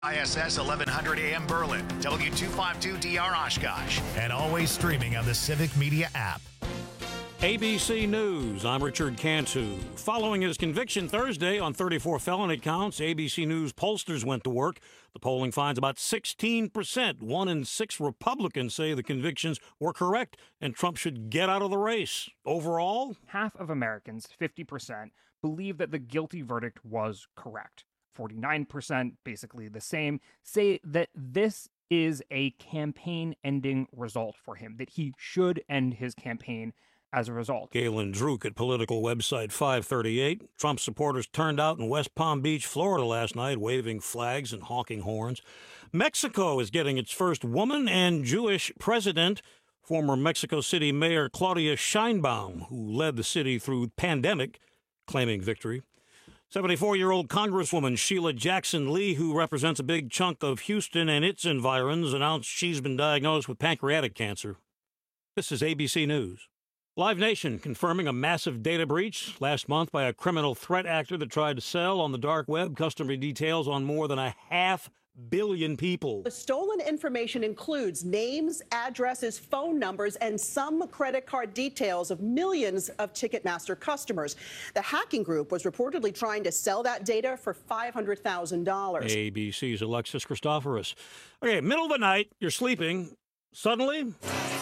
ISS 1100 AM Berlin, W252DR Oshkosh, and always streaming on the Civic Media app. ABC News, I'm Richard Cantu. Following his conviction Thursday on 34 felony counts, ABC News pollsters went to work. The polling finds about 16%. 1 in 6 Republicans say the convictions were correct and Trump should get out of the race. Overall, half of Americans, 50%, believe that the guilty verdict was correct. 49%, basically the same, say that this is a campaign-ending result for him, that he should end his campaign as a result. Galen Druk at political website 538. Trump supporters turned out in West Palm Beach, Florida last night, waving flags and honking horns. Mexico is getting its first woman and Jewish president. Former Mexico City Mayor Claudia Sheinbaum, who led the city through pandemic, claiming victory. 74-year-old Congresswoman Sheila Jackson Lee, who represents a big chunk of Houston and its environs, announced she's been diagnosed with pancreatic cancer. This is ABC News. Live Nation confirming a massive data breach last month by a criminal threat actor that tried to sell on the dark web customer details on more than 500 million people. The stolen information includes names, addresses, phone numbers, and some credit card details of millions of Ticketmaster customers. The hacking group was reportedly trying to sell that data for $500,000. ABC's Alexis Christoforous. Okay, middle of the night, you're sleeping. Suddenly,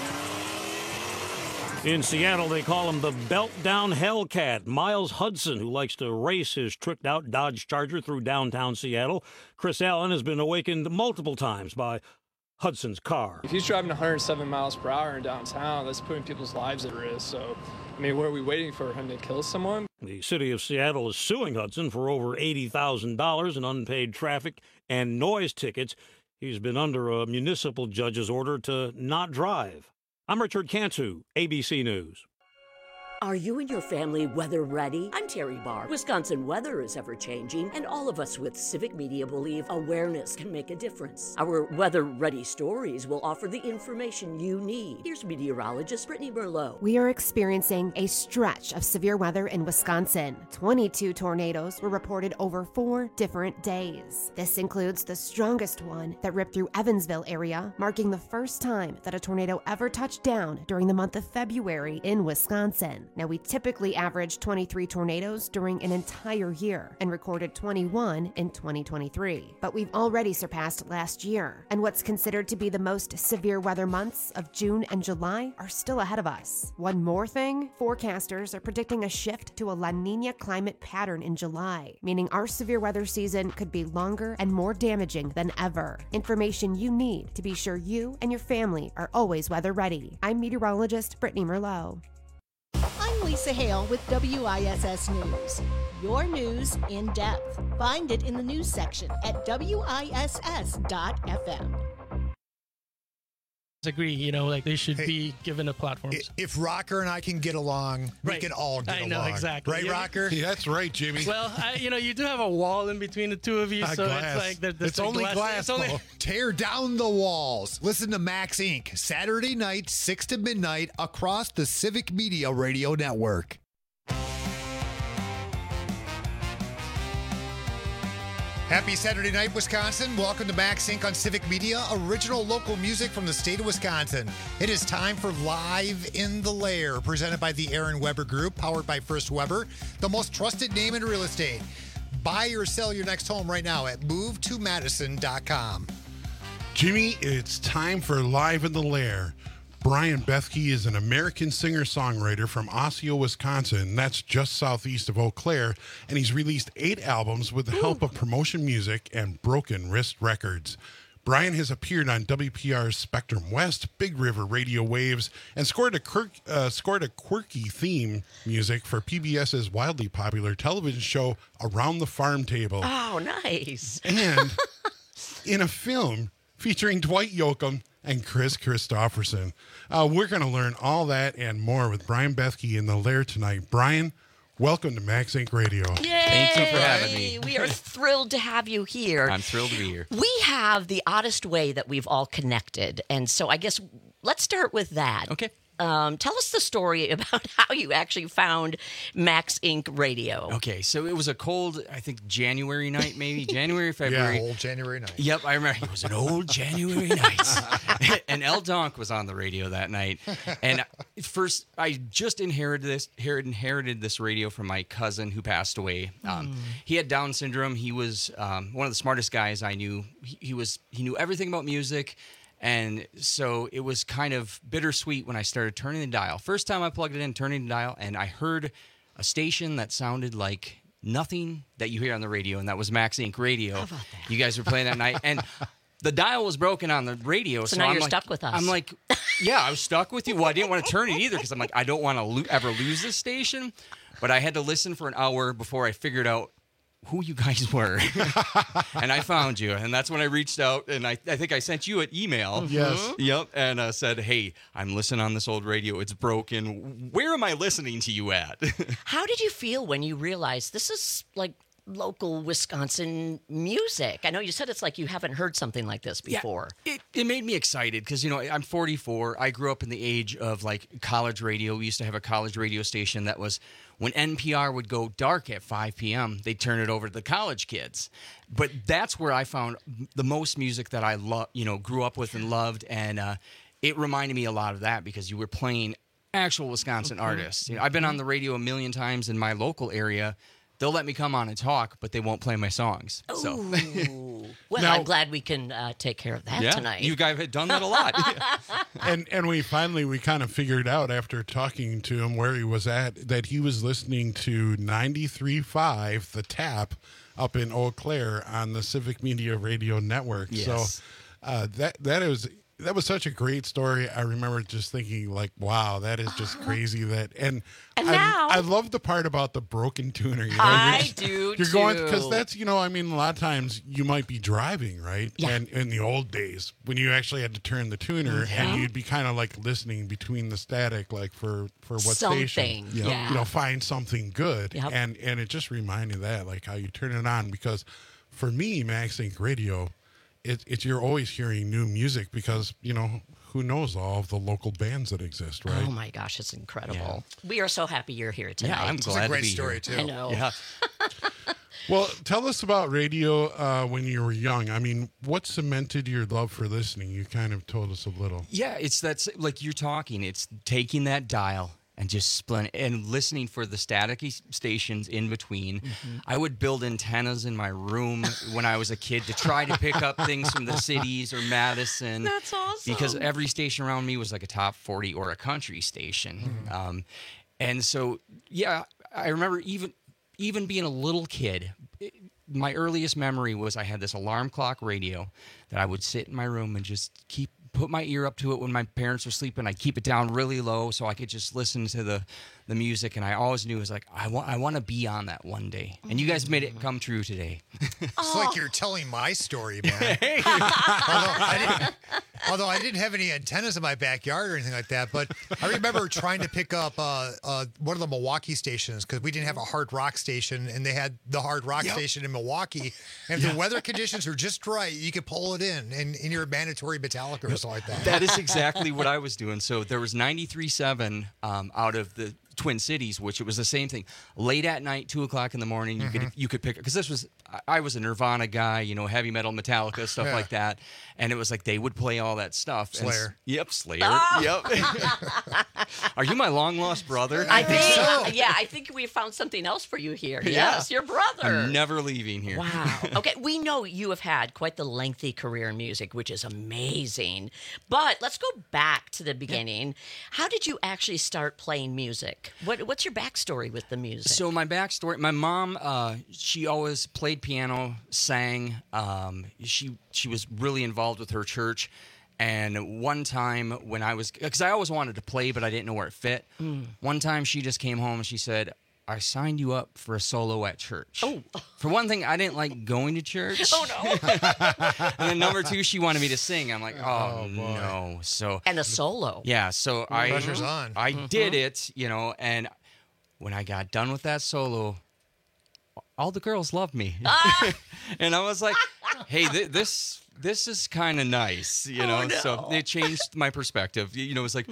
in Seattle, they call him the Belt-Down Hellcat. Miles Hudson, who likes to race his tricked-out Dodge Charger through downtown Seattle. Chris Allen has been awakened multiple times by Hudson's car. If he's driving 107 miles per hour in downtown, that's putting people's lives at risk. So, I mean, what are we waiting for, him to kill someone? The city of Seattle is suing Hudson for over $80,000 in unpaid traffic and noise tickets. He's been under a municipal judge's order to not drive. I'm Richard Cantu, ABC News. Are you and your family weather ready? I'm Terry Barr. Wisconsin weather is ever changing, and all of us with Civic Media believe awareness can make a difference. Our weather ready stories will offer the information you need. Here's meteorologist Brittany Merlot. We are experiencing a stretch of severe weather in Wisconsin. 22 tornadoes were reported over 4 different days. This includes the strongest one that ripped through Evansville area, marking the first time that a tornado ever touched down during the month of February in Wisconsin. Now, we typically average 23 tornadoes during an entire year and recorded 21 in 2023. But we've already surpassed last year, and what's considered to be the most severe weather months of June and July are still ahead of us. One more thing, forecasters are predicting a shift to a La Niña climate pattern in July, meaning our severe weather season could be longer and more damaging than ever. Information you need to be sure you and your family are always weather ready. I'm meteorologist Brittany Merlot. I'm Lisa Hale with WISS News. Your news in depth. Find it in the news section at WISS.FM. Agree, they should be given a platform. If Rocker and I can get along, we can all get along. I know, exactly. Right, Rocker? Yeah, that's right, Jimmy. Well, you do have a wall in between the two of you, so glass. it's like... It's only glass. Tear down the walls. Listen to Max Inc. Saturday night, 6 to midnight, across the Civic Media Radio Network. Happy Saturday night, Wisconsin. Welcome to Max Inc. on Civic Media, original local music from the state of Wisconsin. It is time for Live in the Lair, presented by the Aaron Weber Group, powered by First Weber, the most trusted name in real estate. Buy or sell your next home right now at movetomadison.com. Jimmy, it's time for Live in the Lair. Brian Bethke is an American singer-songwriter from Osseo, Wisconsin. That's just southeast of Eau Claire, and he's released 8 albums with the help of Promotion Music and Broken Wrist Records. Brian has appeared on WPR's Spectrum West, Big River Radio Waves, and scored a quirky theme music for PBS's wildly popular television show Around the Farm Table. Oh, nice. And in a film featuring Dwight Yoakam and Chris Christopherson. We're going to learn all that and more with Brian Bethke in the Lair tonight. Brian, welcome to Max Inc. Radio. Yay! Thank you for having me. We are thrilled to have you here. I'm thrilled to be here. We have the oddest way that we've all connected, and so I guess let's start with that. Okay. Tell us the story about how you actually found Max Inc. Radio. Okay, so it was a cold, I think, January night, maybe January, February. Yeah, old January night. Yep, I remember. It was an old January night, and El Donk was on the radio that night. And first, I just inherited this radio from my cousin who passed away. He had Down syndrome. He was one of the smartest guys I knew. He knew everything about music. And so it was kind of bittersweet when I started turning the dial. First time I plugged it in, turning the dial, and I heard a station that sounded like nothing that you hear on the radio, and that was Max Inc. Radio. How about that? You guys were playing that night, and the dial was broken on the radio. So now I'm you're like, stuck with us. I'm like, yeah, I was stuck with you. Well, I didn't want to turn it either because I'm like, I don't want to ever lose this station. But I had to listen for an hour before I figured out who you guys were. And I found you. And that's when I reached out, and I think I sent you an email. Yes. Yep. And said, hey, I'm listening on this old radio. It's broken. Where am I listening to you at? How did you feel when you realized this is like local Wisconsin music? I know you said it's like you haven't heard something like this before. Yeah, it made me excited because, I'm 44. I grew up in the age of like college radio. We used to have a college radio station that was, when NPR would go dark at 5 p.m., they'd turn it over to the college kids. But that's where I found the most music that I grew up with and loved. And it reminded me a lot of that because you were playing actual Wisconsin artists. I've been on the radio a million times in my local area. They'll let me come on and talk, but they won't play my songs. So. Well, Now- I'm glad we can take care of that tonight. You guys have done that a lot. And we kind of figured out after talking to him where he was at that he was listening to 93.5 The Tap up in Eau Claire on the Civic Media Radio Network. Yes. So that was such a great story. I remember just thinking like, wow, that is just crazy. I love the part about the broken tuner. I do You're going too. because that's a lot of times you might be driving, right? Yeah. And in the old days when you actually had to turn the tuner and you'd be kind of like listening between the static, like for what Something, station, find something good. Yep. And it just reminded me of that, like how you turn it on. Because for me, Max Inc. Radio, it's you're always hearing new music because who knows all of the local bands that exist, right? Oh my gosh, it's incredible. We are so happy you're here tonight. Yeah, I'm glad to be story here. too. I know. Yeah. Well, tell us about radio when you were young. I mean, what cemented your love for listening? You kind of told us a little. Yeah, that's like you're talking. It's taking that dial and just splitting and listening for the staticky stations in between. I would build antennas in my room when I was a kid to try to pick up things from the cities or Madison. That's awesome. Because every station around me was like a top 40 or a country station. And so, yeah, I remember even being a little kid, my earliest memory was I had this alarm clock radio that I would sit in my room and just put my ear up to it when my parents were sleeping. I'd keep it down really low so I could just listen to the music. And I always knew it was like, I want to be on that one day. And you guys made it come true today. It's like you're telling my story, man. Although I didn't have any antennas in my backyard or anything like that, but I remember trying to pick up one of the Milwaukee stations because we didn't have a hard rock station, and they had the hard rock station in Milwaukee. And if the weather conditions were just right, you could pull it in your mandatory Metallica or something like that. That is exactly what I was doing. So there was 93.7 out of the Twin Cities, which it was the same thing. Late at night, 2 o'clock in the morning, you could pick, because I was a Nirvana guy, heavy metal, Metallica, stuff like that, and it was like they would play all that stuff. Slayer. Yep, Slayer. Yep. Are you my long lost brother? I think so. Yeah, I think we found something else for you here. Yeah. Yes, your brother. I'm never leaving here. Wow. Okay, we know you have had quite the lengthy career in music, which is amazing. But let's go back to the beginning. How did you actually start playing music? What's your backstory with the music? So my backstory, my mom, she always played piano, sang. She was really involved with her church. And one time when because I always wanted to play, but I didn't know where it fit. One time she just came home and she said, I signed you up for a solo at church. Oh. For one thing, I didn't like going to church. Oh, no. And then number two, she wanted me to sing. I'm like, oh no. So and a solo. Yeah, so pressure's on. I did it, and when I got done with that solo, all the girls loved me. And I was like, hey, this is kind of nice, Oh, no. So it changed my perspective. It's like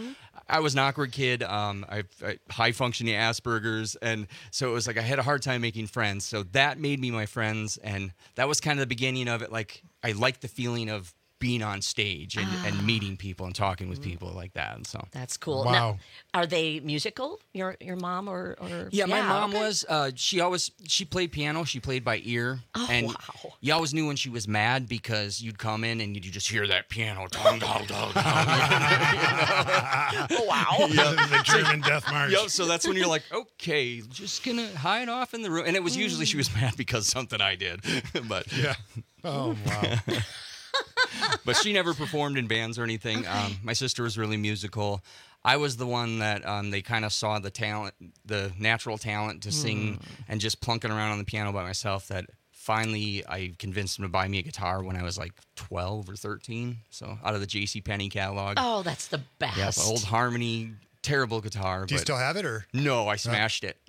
I was an awkward kid. I high functioning Asperger's, and so it was like I had a hard time making friends. So that made me my friends, and that was kind of the beginning of it. Like I liked the feeling of being on stage and meeting people and talking with people like that. And so that's cool. Wow. Now, are they musical? Your mom or yeah, my mom was. She played piano. She played by ear, and you always knew when she was mad because you'd come in and you'd just hear that piano. Dong, dong, dong, dong. Wow. The German Death March. Yep. So that's when you're like, okay, just gonna hide off in the room. And it was usually she was mad because something I did, but yeah. Oh wow. But she never performed in bands or anything. Okay. My sister was really musical. I was the one that they kind of saw the talent, the natural talent to sing and just plunking around on the piano by myself, that finally I convinced them to buy me a guitar when I was like 12 or 13. So out of the JCPenney catalog. Oh, that's the best. Yeah, old Harmony, terrible guitar. Do you still have it, or? No, I smashed it.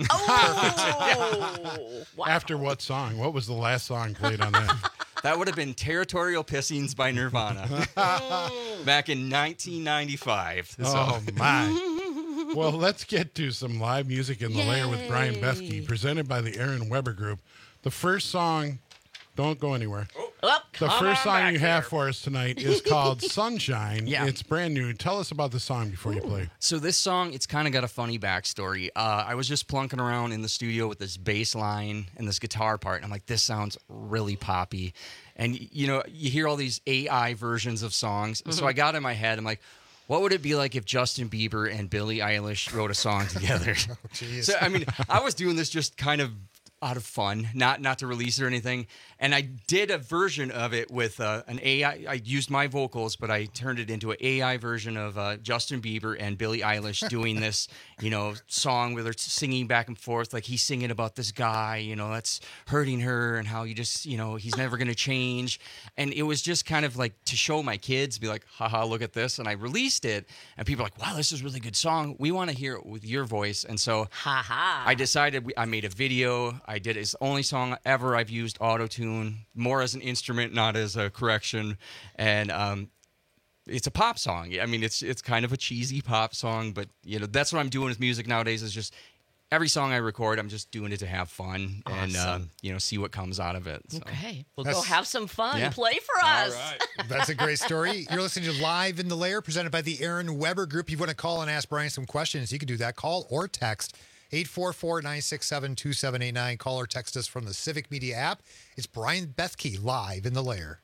Oh, wow. After what song? What was the last song played on that? That would have been Territorial Pissings by Nirvana back in 1995. Oh, my. Well, let's get to some live music in the lair with Brian Bethke, presented by the Aaron Weber Group. The first song, don't go anywhere. The first song you have for us tonight is called Sunshine. Yeah. It's brand new. Tell us about the song before you play. So this song, it's kind of got a funny backstory. I was just plunking around in the studio with this bass line and this guitar part, and I'm like, this sounds really poppy. And, you know, you hear all these AI versions of songs. So I got in my head, I'm like, what would it be like if Justin Bieber and Billie Eilish wrote a song together? So, I mean, I was doing this just kind of out of fun, not to release it or anything. And I did a version of it with an AI. I used my vocals, but I turned it into an AI version of Justin Bieber and Billie Eilish doing this, you know, song where they're singing back and forth. Like he's singing about this guy, you know, that's hurting her and how you just, you know, he's never going to change. And it was just kind of like to show my kids, be like, haha, look at this. And I released it and people are like, wow, this is a really good song. We want to hear it with your voice. And so I decided I made a video. I did it's the only song ever I've used auto-tune, more as an instrument, not as a correction. And it's a pop song. I mean, it's kind of a cheesy pop song, but you know, that's what I'm doing with music nowadays, is just every song I record, I'm just doing it to have fun and you know, see what comes out of it. So. Okay. Well, go have some fun. Yeah. Play for us. All right. That's a great story. You're listening to Live in the Lair, presented by the Aaron Weber Group. You want to call and ask Brian some questions, you can do that. Call or text 844-967-2789. Call or text us from the Civic Media app. It's Brian Bethke, Live in the Lair.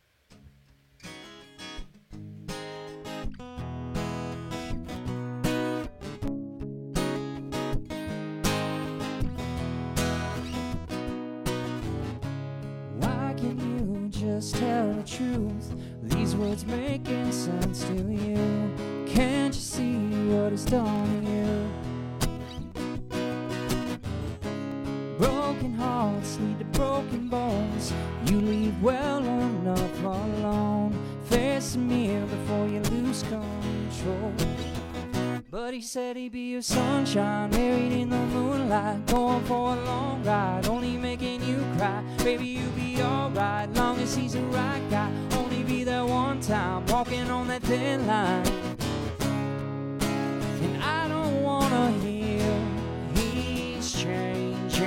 Why can't you just tell the truth? These words making sense to you. Can't you see what it's done to you? Broken hearts lead to broken bones. You leave well enough alone. Face the mirror before you lose control. But he said he'd be your sunshine, married in the moonlight, going for a long ride, only making you cry. Baby, you'll be alright, long as he's the right guy. Only be there one time, walking on that thin line. And I don't wanna hear he's changing.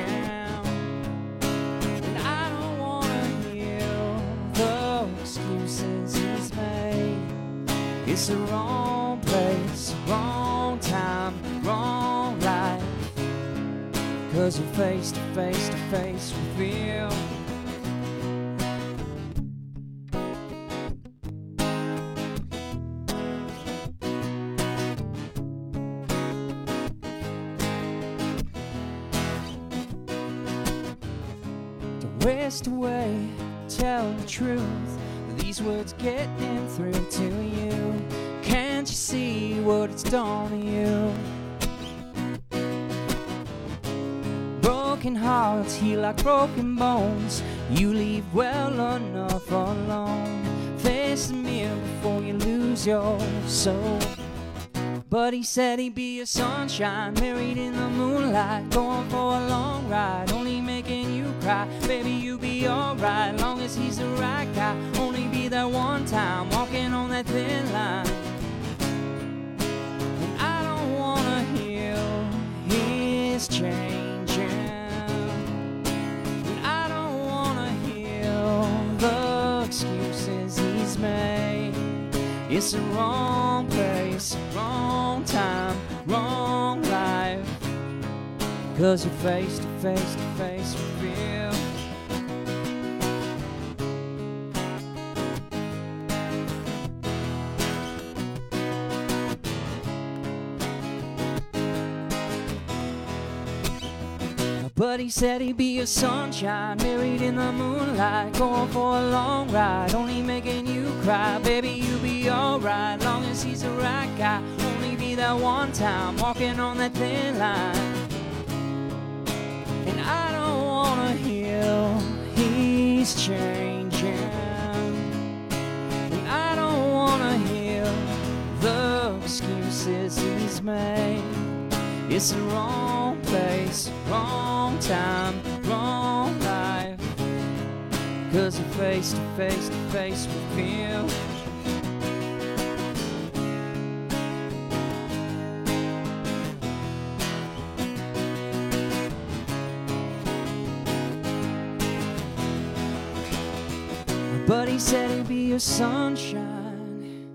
And I don't wanna hear the excuses he's made. It's the wrong place, wrong time, wrong life. 'Cause you're face to face with him. Don't waste away, tell the truth. These words getting through to you. Can't you see what it's done to you? Broken hearts heal like broken bones. You leave well enough alone. Face the mirror before you lose your soul. But he said he'd be your sunshine, married in the moonlight, going for a long ride, only making you cry. Baby, you'll be alright, long as he's the right guy. Only be there one time, walking on that thin line. And I don't It's the wrong place, wrong time, wrong life. 'Cause you're face to face to face with fear. But he said he'd be your sunshine, buried in the moonlight, going for a long ride, only making you cry. Baby, you'll be alright, long as he's the right guy. Only be that one time, walking on that thin line. And I don't wanna hear he's changing. And I don't wanna hear the excuses he's made. It's the wrong place, wrong time, wrong life. 'Cause you're face to face to face with him. But he said he'd be your sunshine.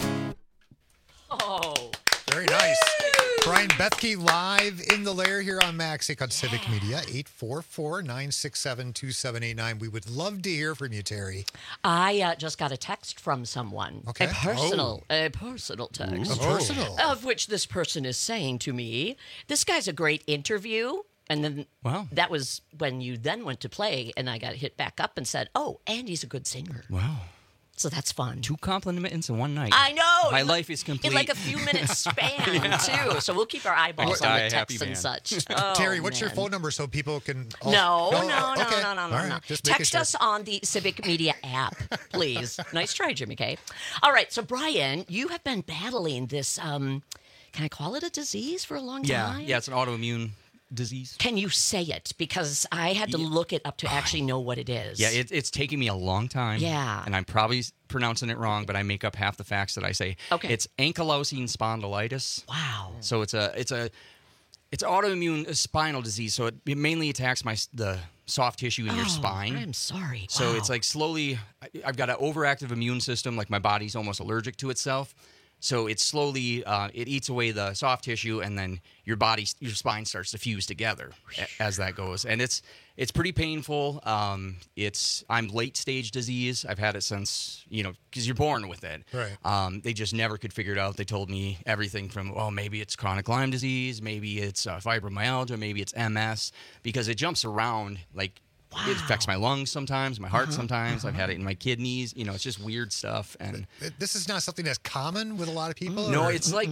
Oh. Very nice. Brian Bethke live in the lair here on Maxink on Civic Media, 844-967-2789. We would love to hear from you, Terry. I just got a text from someone. Okay. A personal text. Ooh. Personal. Of which this person is saying to me, this guy's a great interview. And then that was when you then went to play, and I got hit back up and said, oh, and he's a good singer. Wow. So that's fun. 2 compliments in one night. I know. My life is complete. In like a few minutes span, too. So we'll keep our eyeballs on the texts and such. Oh, Terry, what's your man. phone number so people can... No. Okay. No. All right. Just making Text sure. us on the Civic Media app, please. Nice try, Jimmy K. All right, so Brian, you have been battling this, can I call it a disease for a long time? Yeah, it's an autoimmune disease. Can you say it? Because I had to look it up to actually know what it is. Yeah, it's taking me a long time. Yeah. And I'm probably pronouncing it wrong, but I make up half the facts that I say. Okay. It's ankylosing spondylitis. Wow. So it's autoimmune spinal disease. So it mainly attacks the soft tissue in your spine. I'm sorry. So Wow. it's like slowly, I've got an overactive immune system, like my body's almost allergic to itself. So it's slowly, it eats away the soft tissue, and then your spine starts to fuse together as that goes. And it's pretty painful. I'm late stage disease. I've had it since, because you're born with it. Right. They just never could figure it out. They told me everything from, maybe it's chronic Lyme disease, maybe it's fibromyalgia, maybe it's MS, because it jumps around like. Wow. It affects my lungs sometimes, my heart sometimes. I've had it in my kidneys. It's just weird stuff. And this is not something that's common with a lot of people? No, or? it's like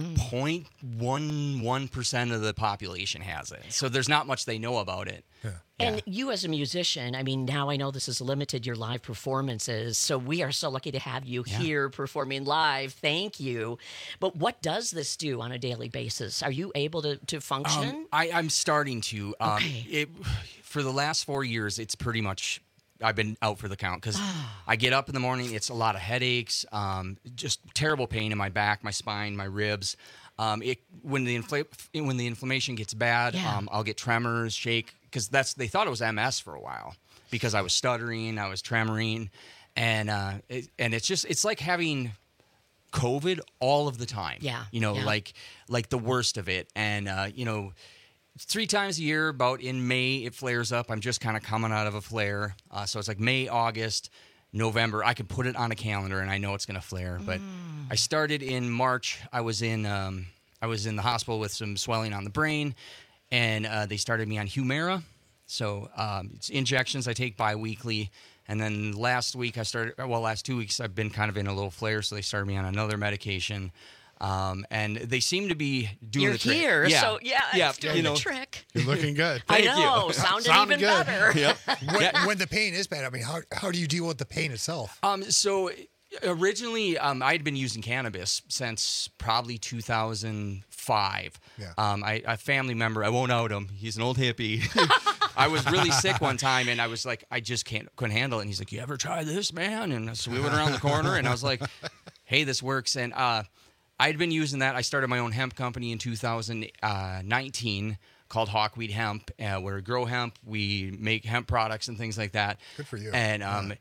0.11% of the population has it. So there's not much they know about it. Yeah. And you as a musician, I mean, now I know this has limited your live performances, so we are so lucky to have you here performing live. Thank you. But what does this do on a daily basis? Are you able to function? I'm starting to. Okay. For the last 4 years, it's pretty much I've been out for the count because I get up in the morning. It's a lot of headaches, just terrible pain in my back, my spine, my ribs. When the inflammation gets bad, I'll get tremors, shake, because they thought it was MS for a while because I was stuttering, I was tremoring, and it's like having COVID all of the time. Yeah. Like the worst of it, and 3 times a year, about in May, it flares up. I'm just kind of coming out of a flare. So it's like May, August, November. I can put it on a calendar and I know it's going to flare. But I started in March. I was in the hospital with some swelling on the brain, and they started me on Humira. So it's injections I take bi-weekly. And then last 2 weeks, I've been kind of in a little flare, so they started me on another medication. And they seem to be doing the trick. You're here, so it's doing the know, trick. You're looking good. I know, sounded even good. better. Yep. When the pain is bad, I mean, how do you deal with the pain itself? So originally, I had been using cannabis since probably 2005. Yeah. A family member, I won't out him. He's an old hippie. I was really sick one time, and I was like, I just couldn't handle it. And he's like, "You ever try this, man?" And so we went around the corner, and I was like, "Hey, this works." And I'd been using that. I started my own hemp company in 2019 called Hawkweed Hemp, where we grow hemp, we make hemp products and things like that. Good for you. And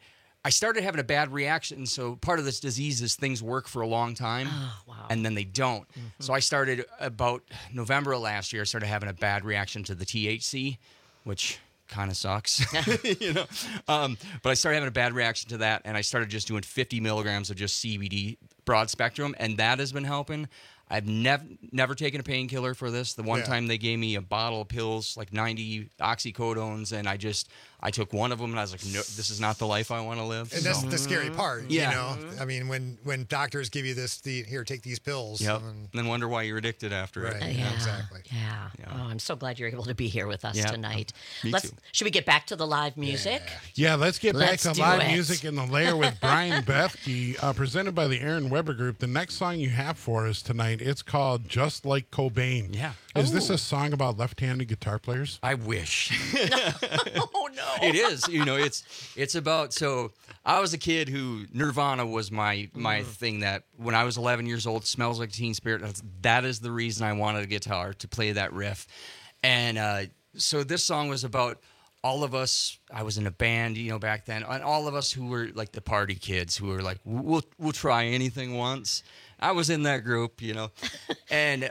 I started having a bad reaction. So part of this disease is things work for a long time, and then they don't. So I started about November of last year. I started having a bad reaction to the THC, which kind of sucks, you know. But I started having a bad reaction to that, and I started just doing 50 milligrams of just CBD broad spectrum, and that has been helping. I've never taken a painkiller for this. The one time they gave me a bottle of pills, like 90 oxycodones, and I took one of them, and I was like, no, this is not the life I want to live. And that's the scary part, you know? I mean, when doctors give you this, here, take these pills. Yep. And then wonder why you're addicted after it. Yeah, exactly. Yeah. Oh, I'm so glad you're able to be here with us Yeah. tonight. Me too. Should we get back to the live music? Yeah, let's get back Let's to do live it. music in the lair with Brian Bethke, presented by the Aaron Weber Group. The next song you have for us tonight, it's called Just Like Cobain. Yeah. Is this a song about left-handed guitar players? I wish. Oh, no. It is. You know, it's about, so I was a kid who Nirvana was my thing, that when I was 11 years old, Smells Like Teen Spirit, that is the reason I wanted a guitar, to play that riff. And so this song was about all of us. I was in a band, you know, back then, and all of us who were like the party kids who were like, we'll try anything once. I was in that group, you know, and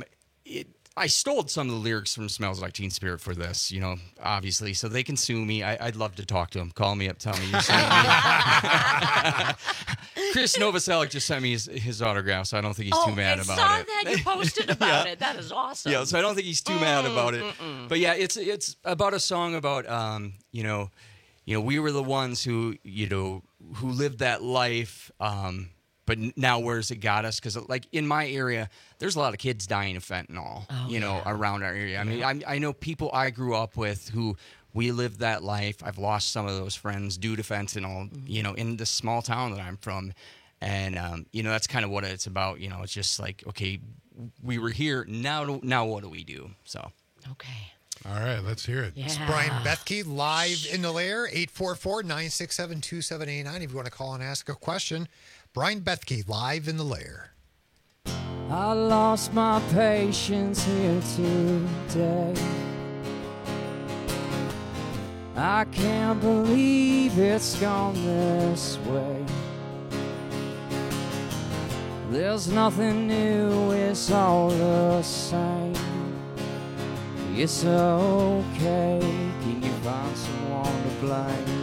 I stole some of the lyrics from Smells Like Teen Spirit for this, you know, obviously, so they can sue me. I'd love to talk to them. Call me up, tell me you're suing me. Chris Novoselic just sent me his autograph, so I don't think he's too mad about it. I saw that. You posted about it. That is awesome. Yeah, so I don't think he's too mad about it. But yeah, it's about a song about, you know, we were the ones who, you know, who lived that life, but now where's it got us? Because, like, in my area, there's a lot of kids dying of fentanyl, you know, around our area. I mean, I know people I grew up with who we lived that life. I've lost some of those friends due to fentanyl, you know, in the small town that I'm from. And, you know, that's kind of what it's about. You know, it's just like, okay, we were here. Now what do we do? So. Okay. All right, let's hear it. It's Brian Bethke live in the lair, 844-967-2789. If you want to call and ask a question, Brian Bethke live in the lair. I lost my patience here today. I can't believe it's gone this way. There's nothing new, it's all the same. It's okay, can you find someone to blame?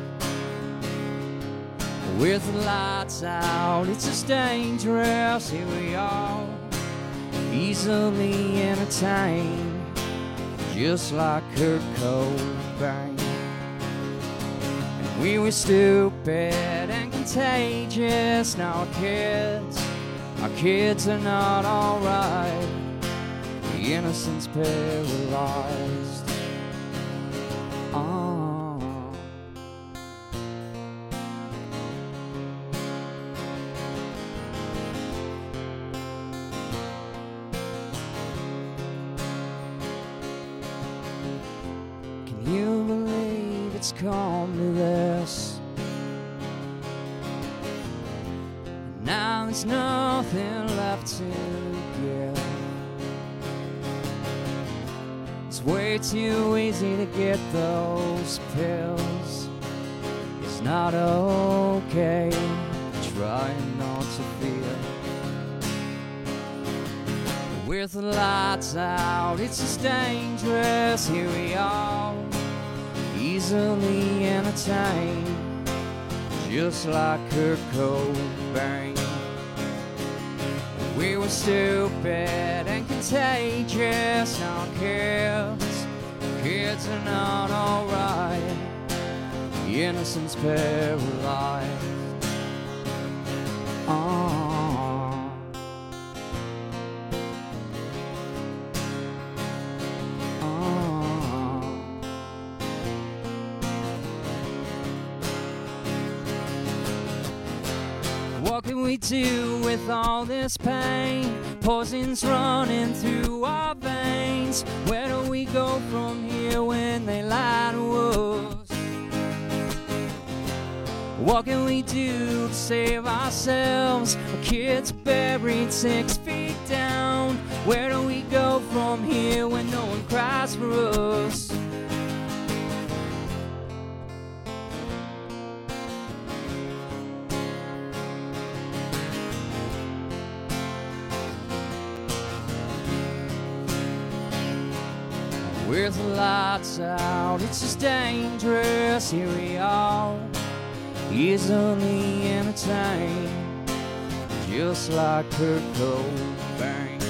With the lights out, it's just dangerous. Here we are, easily entertained, just like Kurt Cobain. And we were stupid and contagious. Now our kids are not alright. The innocence paralyzed. Can you believe it's come to this? And now there's nothing left to give. It's way too easy to get those pills. It's not okay trying not to feel. With the lights out, it's just dangerous. Here we are, easily entertained, just like Kurt Cobain. We were stupid and contagious. Now kids are not alright. The innocence paralyzed. What can we do with all this pain? Poison's running through our veins. Where do we go from here when they lie to us? What can we do to save ourselves? Our kids buried 6 feet down. Where do we go from here when no one cries for us? with the lights out. It's just dangerous, here we are, easily entertained, just like Kurt Cobain.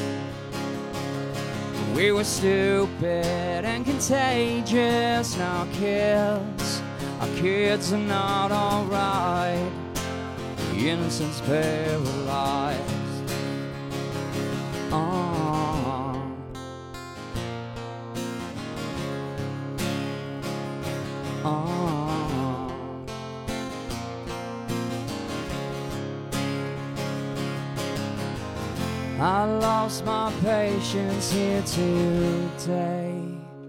We were stupid and contagious, now our kids are not alright, innocence paralyzed. I lost my patience here today.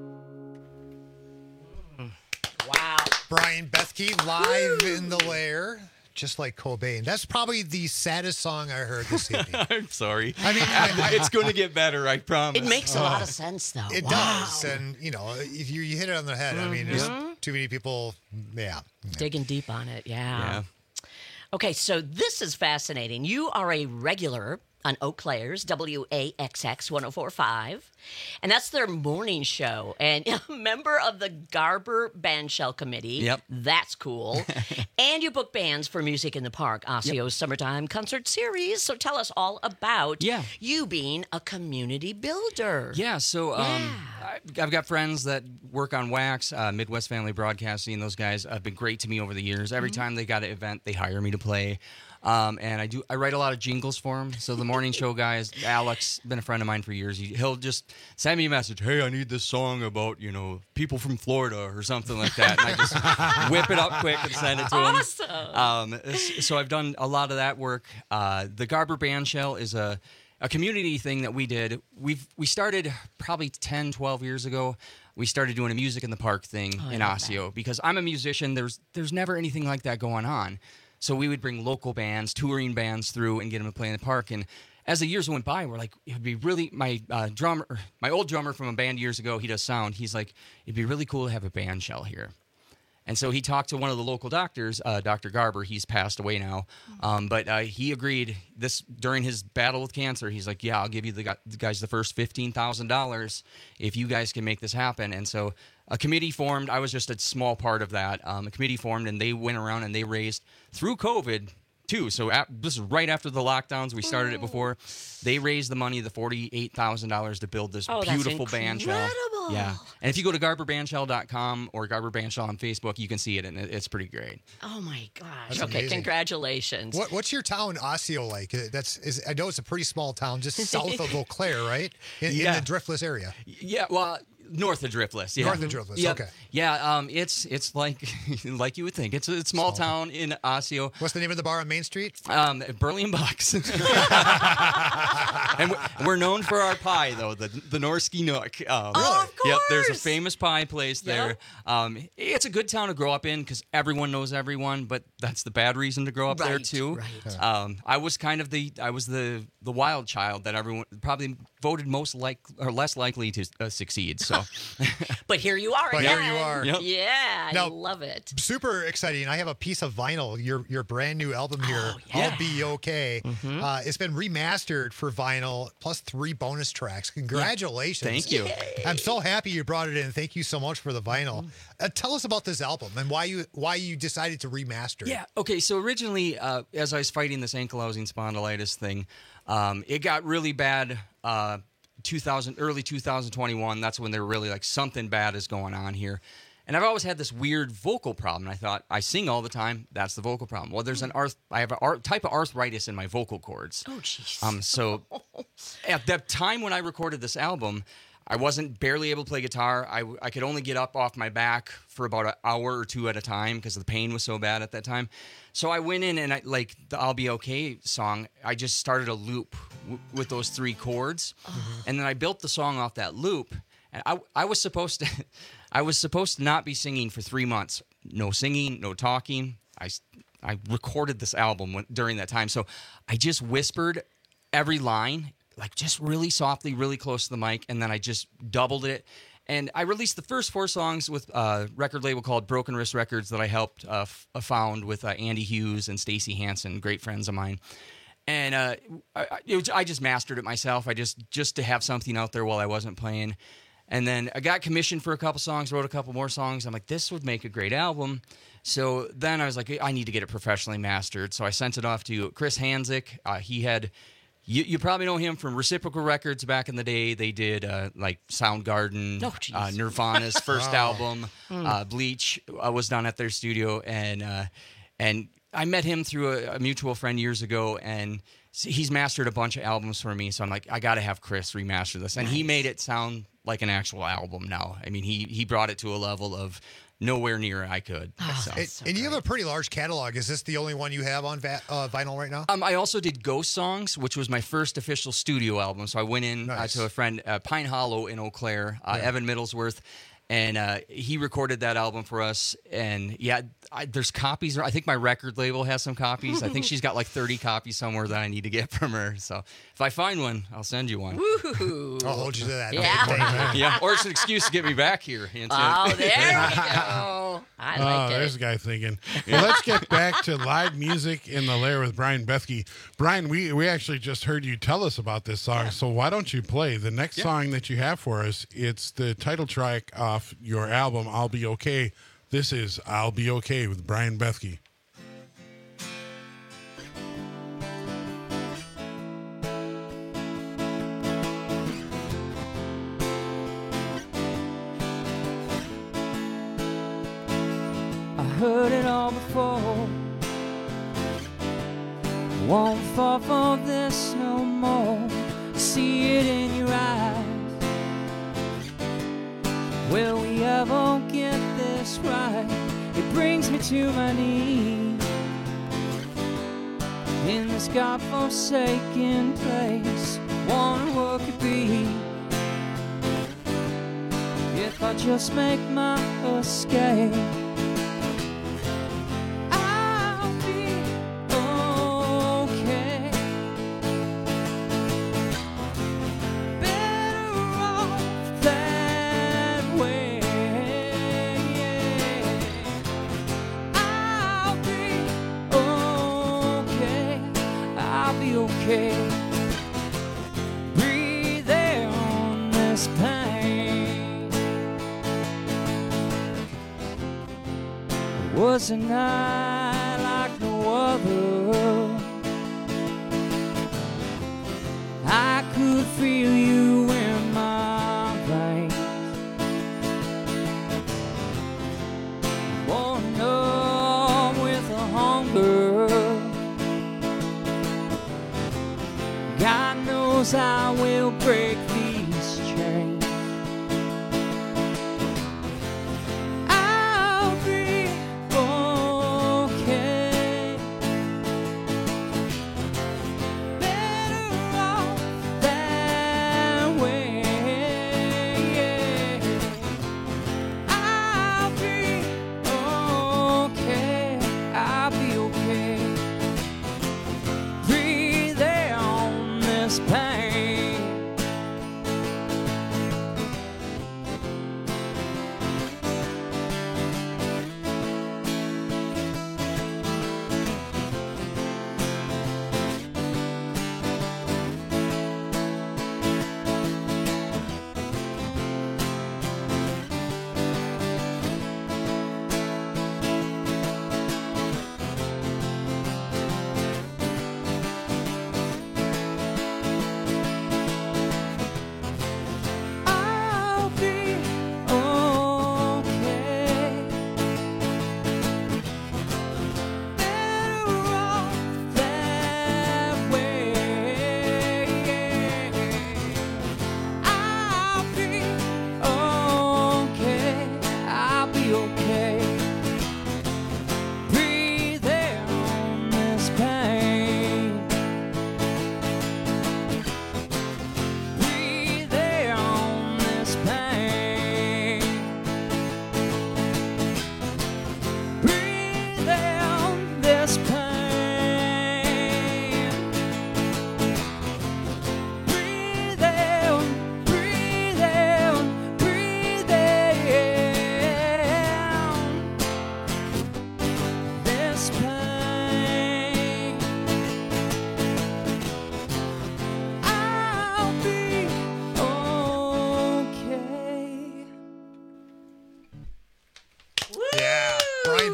Wow. Brian Bethke live in the lair, just like Cobain. That's probably the saddest song I heard this evening. I'm sorry. I mean, it's going to get better, I promise. It makes a lot of sense, though. It does. And, you know, if you hit it on the head, I mean, there's too many people, Digging deep on it, Yeah. Okay, so this is fascinating. You are a regular on Eau Claire's WAXX 1045, and that's their morning show, and a member of the Garber Bandshell Committee. Yep. That's cool. And you book bands for Music in the Park, Osceo's Summertime Concert Series. So tell us all about you being a community builder. Yeah, so I've got friends that work on Wax, Midwest Family Broadcasting. Those guys have been great to me over the years. Every time they got an event, they hire me to play. And I write a lot of jingles for him. So the morning show guys, Alex, been a friend of mine for years. He'll just send me a message. Hey, I need this song about, people from Florida or something like that. And I just whip it up quick and send it to him. Awesome. So I've done a lot of that work. The Garber Bandshell is a community thing that we did. We started probably 10, 12 years ago. We started doing a Music in the Park thing in Osseo because I'm a musician. There's never anything like that going on. So we would bring local bands, touring bands through and get them to play in the park. And as the years went by, we're like, it would be really, my old drummer from a band years ago, he does sound. He's like, it'd be really cool to have a band shell here. And so he talked to one of the local doctors, Dr. Garber. He's passed away now. But he agreed this during his battle with cancer. He's like, yeah, I'll give you the guys the first $15,000 if you guys can make this happen. And so a committee formed. I was just a small part of that. A committee formed, and they went around and they raised, through COVID, too. So this is right after the lockdowns. We started it before. They raised the money, the $48,000 to build this beautiful band shell. Yeah. And if you go to GarberBandshell.com or Garber Bandshell on Facebook, you can see it, and it's pretty great. Oh, my gosh. That's okay, amazing. Congratulations. What's your town, Osseo, like? I know it's a pretty small town, just south of Eau Claire, right? In the Driftless area. Yeah, well, north of Driftless. Yeah. North of Driftless, okay. Yeah, it's like like you would think. It's a small town in Osseo. What's the name of the bar on Main Street? Burley and Bucks. And we're known for our pie, though, the Norski Nook. Really? Of course. Yep, there's a famous pie place there. It's a good town to grow up in because everyone knows everyone, but that's the bad reason to grow up there, too. Right. I was kind of the wild child that everyone probably voted less likely to succeed. So, but here you are. But again. here you are. Yep. Yeah, Now, I love it. Super exciting. I have a piece of vinyl, your brand new album here, I'll Be Okay. It's been remastered for vinyl, plus 3 bonus tracks. Congratulations. Thank you. I'm so happy you brought it in. Thank you so much for the vinyl. Tell us about this album and why you decided to remaster it. Yeah. Okay. So originally, as I was fighting this ankylosing spondylitis thing, it got really bad. Early 2021. That's when they were really like, something bad is going on here. And I've always had this weird vocal problem. I thought, I sing all the time. That's the vocal problem. Well, there's I have a type of arthritis in my vocal cords. Oh, jeez. So at that time when I recorded this album, I wasn't barely able to play guitar. I could only get up off my back for about an hour or two at a time because the pain was so bad at that time. So I went in and the I'll Be Okay song, I just started a loop with those 3 chords. And then I built the song off that loop. And I was supposed to not be singing for 3 months. No singing, no talking. I recorded this album during that time. So I just whispered every line, like just really softly, really close to the mic, and then I just doubled it. And I released the first 4 songs with a record label called Broken Wrist Records that I helped found with Andy Hughes and Stacey Hansen, great friends of mine. And I just mastered it myself. I just to have something out there while I wasn't playing. And then I got commissioned for a couple songs, wrote a couple more songs. I'm like, this would make a great album. So then I was like, I need to get it professionally mastered. So I sent it off to Chris Hanzik. He had, you probably know him from Reciprocal Records back in the day. They did like Soundgarden, Nirvana's first album, Bleach was done at their studio. And I met him through a mutual friend years ago, and he's mastered a bunch of albums for me. So I'm like, I got to have Chris remaster this. And he made it sound like an actual album now. I mean, he brought it to a level of nowhere near I could. And you have a pretty large catalog. Is this the only one you have on vinyl right now? I also did Ghost Songs, which was my first official studio album. So I went in to a friend, Pine Hollow in Eau Claire, Evan Middlesworth, and he recorded that album for us. And there's copies. I think my record label has some copies. I think she's got like 30 copies somewhere that I need to get from her. So if I find one, I'll send you one. Woo-hoo. I'll hold you to that. Yeah, or it's an excuse to get me back here. Oh, there we go. I like it. There's a guy thinking. Well, let's get back to live music in the Lair with Brian Bethke. Brian, we actually just heard you tell us about this song, so why don't you play the next song that you have for us? It's the title track off your album, I'll Be Okay. This is I'll Be Okay with Brian Bethke. I heard it all before. Won't fall for this no more. See it in your eyes. Will we ever get this right? It brings me to my knees in this godforsaken place. Wonder what could be if I just make my escape. I'll be okay. Better off that way. I'll be okay. I'll be okay. Breathe on this pain. It was a night like no other. I could feel you in my veins. Born numb with a hunger. God knows I will break these chains. I'll be okay. Better off that way. I'll be okay. I'll be okay. Breathe on this pain.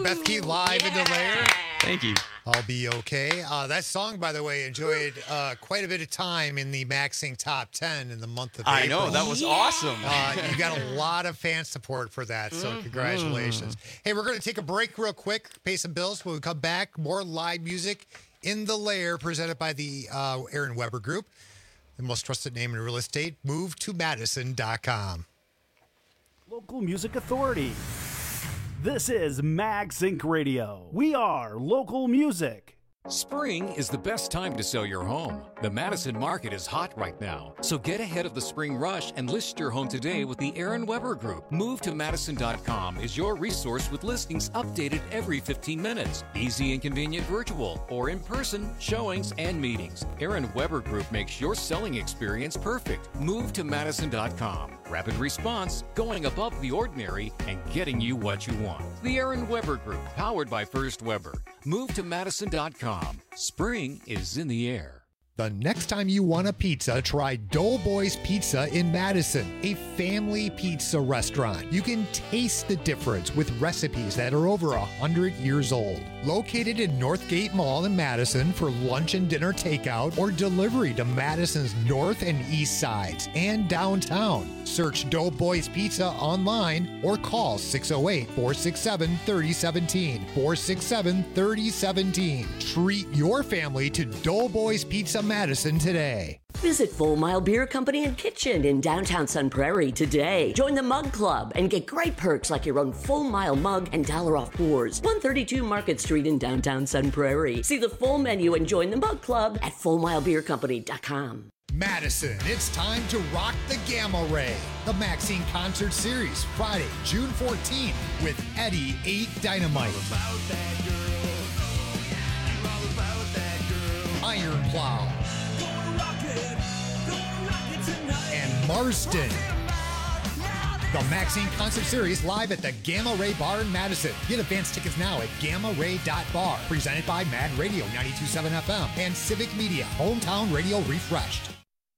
Bethke live in the lair. Thank you. I'll be okay. That song, by the way, enjoyed quite a bit of time in the MaxSync Top 10 in the month of April. I know, that was awesome. You got a lot of fan support for that, so congratulations. Hey, we're going to take a break real quick, pay some bills. When we come back, more live music in the lair presented by the Aaron Weber Group, the most trusted name in real estate. Move to Madison.com. Local Music Authority. This is MagSync Radio. We are local music. Spring is the best time to sell your home. The Madison market is hot right now, so get ahead of the spring rush and list your home today with the Aaron Weber Group. MoveToMadison.com is your resource with listings updated every 15 minutes. Easy and convenient virtual or in-person showings and meetings. Aaron Weber Group makes your selling experience perfect. MoveToMadison.com. Rapid response, going above the ordinary, and getting you what you want. The Aaron Weber Group, powered by First Weber. MoveToMadison.com. Spring is in the air. The next time you want a pizza, try Doughboys Pizza in Madison, a family pizza restaurant. You can taste the difference with recipes that are over 100 years old. Located in Northgate Mall in Madison for lunch and dinner takeout or delivery to Madison's north and east sides and downtown. Search Doughboys Pizza online or call 608-467-3017. 467-3017. Treat your family to Doughboys Pizza Madison today. Visit Full Mile Beer Company and Kitchen in downtown Sun Prairie today. Join the Mug Club and get great perks like your own Full Mile mug and $1 off pours. 132 Market Street in downtown Sun Prairie. See the full menu and join the Mug Club at FullMileBeerCompany.com. Madison, it's time to rock the Gamma Ray. The MaxSync Concert Series, Friday, June 14th with Eddie 8 Dynamite. Iron Plow. And Marston. The MaxSync Concert Series live at the Gamma Ray Bar in Madison. Get advance tickets now at gammaray.bar. Presented by Mad Radio 92.7 FM and Civic Media, hometown radio refreshed.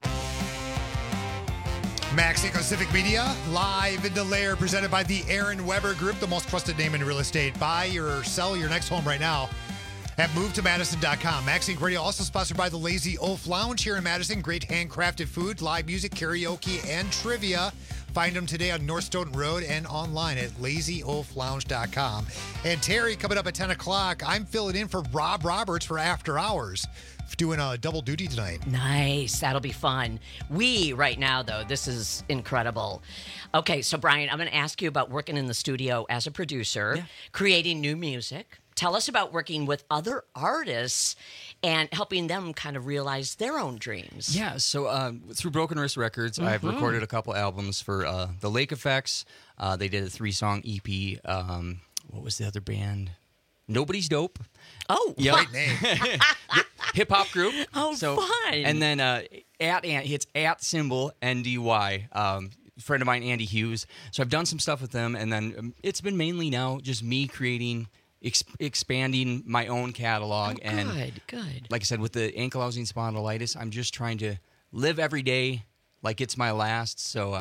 MaxSync on Civic Media, live in the lair, presented by the Aaron Weber Group, the most trusted name in real estate. Buy or sell your next home right now at MoveToMadison.com. MaxSync Radio also sponsored by the Lazy Oaf Lounge here in Madison. Great handcrafted food, live music, karaoke, and trivia. Find them today on North Stoughton Road and online at LazyOafLounge.com. And Terry, coming up at 10 o'clock, I'm filling in for Rob Roberts for After Hours. Doing a double duty tonight. Nice. That'll be fun. Right now, though, this is incredible. Okay, so Brian, I'm going to ask you about working in the studio as a producer, creating new music. Tell us about working with other artists and helping them kind of realize their own dreams. Yeah, so through Broken Wrist Records, I've recorded a couple albums for the Lake Effects. They did a 3-song EP. What was the other band? Nobody's Dope. Oh, great name. Hip hop group. Oh, fun. And then it's at symbol NDY. Friend of mine, Andy Hughes. So I've done some stuff with them, and then it's been mainly now just me creating, expanding my own catalog. Good. Like I said, with the ankylosing spondylitis, I'm just trying to live every day like it's my last. So,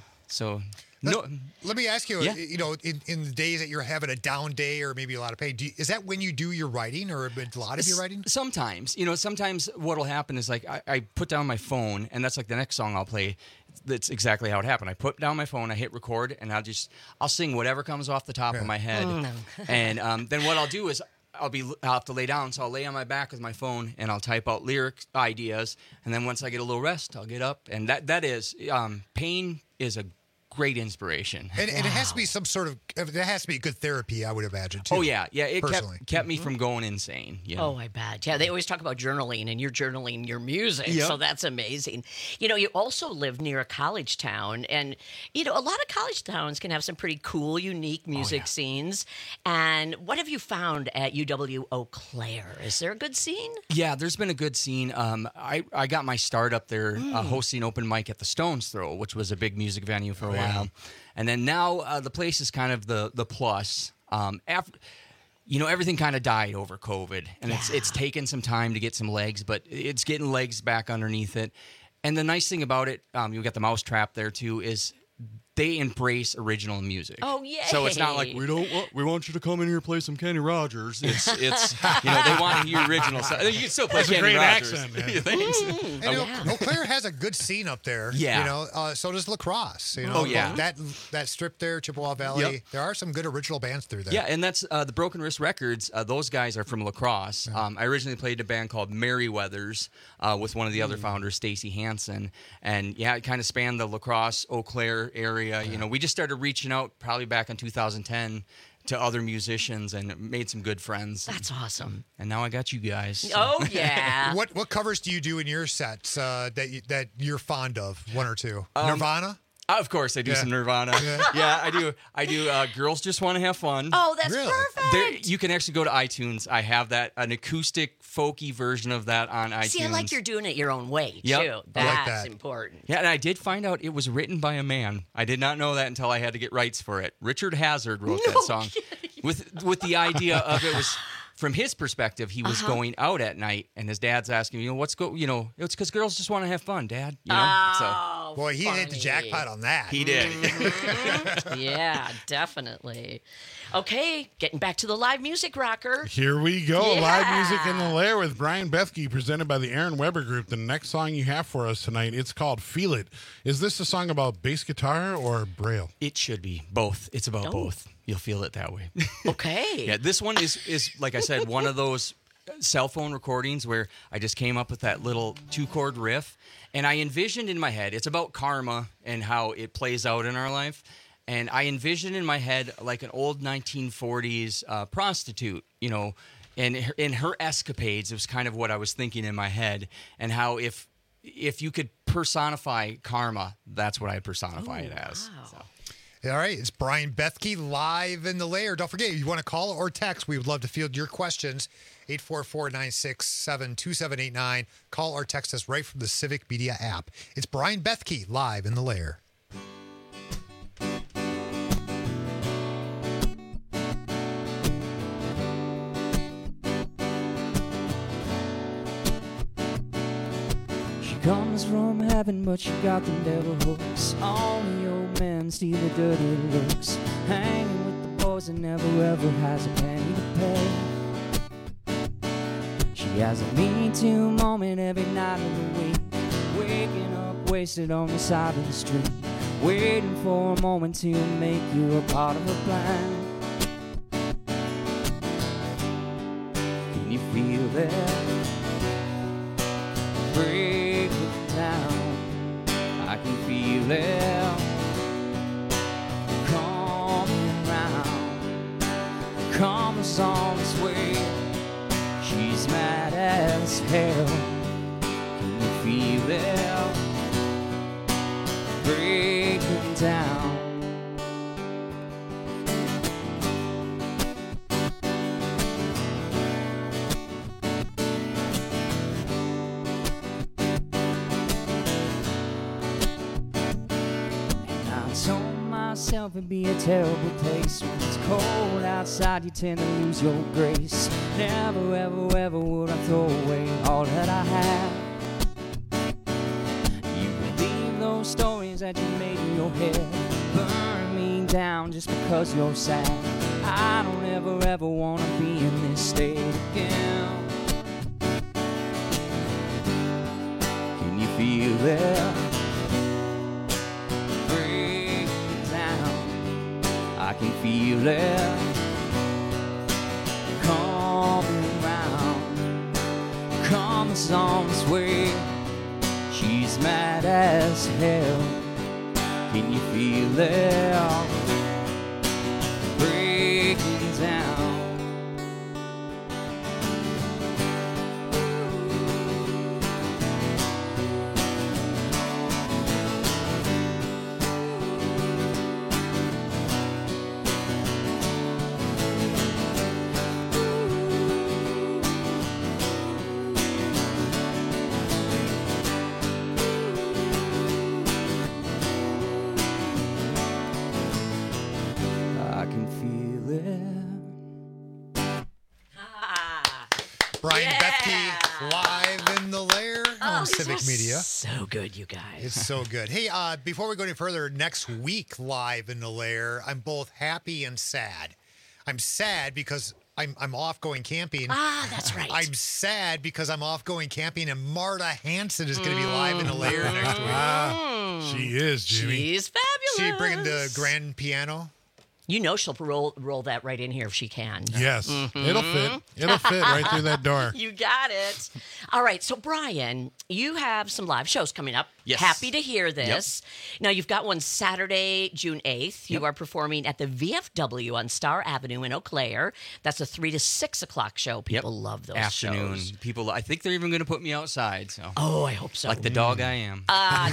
Let me ask you, you know, in the days that you're having a down day or maybe a lot of pain, is that when you do your writing or a lot of your writing? Sometimes. Sometimes what will happen is like I put down my phone, and that's like the next song I'll play. That's exactly how it happened. I put down my phone, I hit record, and I'll sing whatever comes off the top of my head. And then what I'll do is I'll have to lay down, so I'll lay on my back with my phone, and I'll type out lyric ideas, and then once I get a little rest, I'll get up. And that is, pain is a great inspiration. And it has to be some sort of, there has to be good therapy, I would imagine, too. Oh, yeah. Yeah, it personally kept me from going insane. Oh, I bet. Yeah, they always talk about journaling, and you're journaling your music, so that's amazing. You also live near a college town, and, a lot of college towns can have some pretty cool, unique music scenes. And what have you found at UW Eau Claire? Is there a good scene? Yeah, there's been a good scene. I got my start up there hosting open mic at the Stones Throw, which was a big music venue for a while. And then now the place is kind of the plus. After, everything kind of died over COVID, and it's taken some time to get some legs, but it's getting legs back underneath it. And the nice thing about it, you got the Mousetrap there too, is they embrace original music. Oh, yay. So it's not like we want you to come in here and play some Kenny Rogers. It's they want to hear original stuff. You can still play That's Kenny a great Rogers. accent, man. Thanks. And Eau Claire has a good scene up there. Yeah. So does La Crosse. Oh, yeah. That strip there, Chippewa Valley. Yep. There are some good original bands through there. Yeah, and that's the Broken Wrist Records. Those guys are from La Crosse. I originally played a band called Merryweathers with one of the other founders, Stacy Hansen. And yeah, it kind of spanned the La Crosse, Eau Claire area. You know, we just started reaching out probably back in 2010 to other musicians and made some good friends. That's awesome. And now I got you guys. So. Oh, yeah. What covers do you do in your sets that you're fond of? One or two? Nirvana? Of course, I do some Nirvana. Yeah, I do. Girls Just Want to Have Fun. Oh, that's perfect. You can actually go to iTunes. I have an acoustic, folky version of that on iTunes. See, I like you're doing it your own way, Yep. too. I like That's that. important. Yeah, and I did find out it was written by a man. I did not know that until I had to get rights for it. Richard Hazard wrote that song with the idea of it was. From his perspective, he was going out at night, and his dad's asking, it's because girls just want to have fun, Dad. Oh, boy, he hit the jackpot on that. He did. Yeah, definitely. Okay, getting back to the live music, Rocker. Here we go. Yeah. Live music in the lair with Brian Bethke, presented by the Aaron Weber Group. The next song you have for us tonight, it's called Feel It. Is this a song about bass guitar or Braille? It should be both. It's about both. You'll feel it that way. Okay. Yeah, this one is like I said, one of those cell phone recordings where I just came up with that little 2-chord riff, and I envisioned in my head, it's about karma and how it plays out in our life. And I envisioned in my head like an old 1940s prostitute, and in her escapades. It was kind of what I was thinking in my head, and how if you could personify karma, that's what I personify it as. Wow. So. All right, it's Brian Bethke live in the lair. Don't forget, you want to call or text, we would love to field your questions. 844-967-2789. Call or text us right from the Civic Media app. It's Brian Bethke live in the lair. She comes from heaven, but she got the devil hooks. Only old men steal the dirty looks. Hanging with the boys and never ever has a penny to pay. She has a Me Too moment every night of the week. Waking up wasted on the side of the street. Waiting for a moment to make you a part of her plan. Can you feel that? Break it down. I can feel it coming round. Comes on its way. She's mad as hell. Can you feel it breaking down? It'd be a terrible taste. When it's cold outside, you tend to lose your grace. Never, ever, ever would I throw away all that I have. You believe those stories that you made in your head. Burn me down just because you're sad. I don't ever, ever want to be in this state again. Can you feel it? I can feel it coming round. Comes on its way. She's mad as hell. Can you feel it breaking down? Brian Bethke live in the lair. on Civic Media. So good, you guys. It's so good. Hey, before we go any further, next week live in the lair, I'm both happy and sad. I'm sad because I'm off going camping. Ah, that's right. I'm sad because I'm off going camping, and Marta Hanson is going to be live in the lair next week. She is, Jimmy. She's fabulous. She bringing the grand piano. You know she'll roll that right in here if she can. Yes. Mhm. It'll fit. It'll fit right through that door. You got it. All right. So, Brian, you have some live shows coming up. Yes. Happy to hear this. Now, you've got one Saturday, June 8th. You are performing at the VFW on Star Avenue in Eau Claire. That's a 3 to 6 o'clock show. People love those Afternoon. shows. People, I think they're even going to put me outside. So. Oh, I hope so. Like the dog I am.